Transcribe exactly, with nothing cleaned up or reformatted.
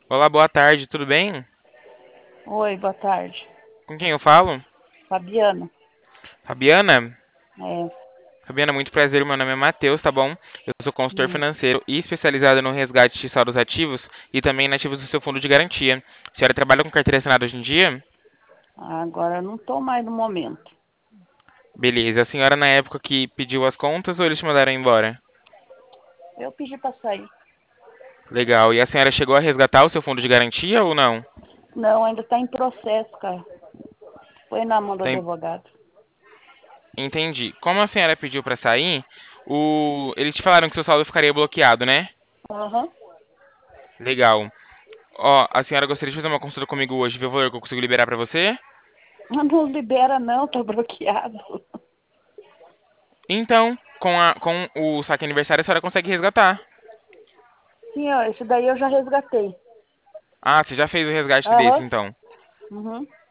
Olá, boa tarde, tudo bem? Oi, boa tarde. Com quem eu falo? Fabiana. Fabiana? É, Fabiana, muito prazer, meu nome é Matheus, tá bom? Eu sou consultor hum, financeiro e especializado no resgate de saldos ativos e também nativos do seu fundo de garantia. A senhora trabalha com carteira assinada hoje em dia? agora eu não estou mais no momento. Beleza, a senhora na época que pediu as contas ou eles te mandaram embora? Eu pedi para sair. Legal, e a senhora chegou a resgatar o seu fundo de garantia ou não? Não, ainda está em processo, cara. Foi na mão do Tá em- advogado. Entendi. Como a senhora pediu pra sair, o... eles te falaram que seu saldo ficaria bloqueado, né? Aham. Legal. Ó, a senhora gostaria de fazer uma consulta comigo hoje, ver o valor que eu consigo liberar pra você? Mas não libera não, tá bloqueado. Então, com, a, com o saque aniversário, a senhora consegue resgatar. Sim, ó, esse daí eu já resgatei. Ah, você já fez o resgate desse, Aham. então. Uhum.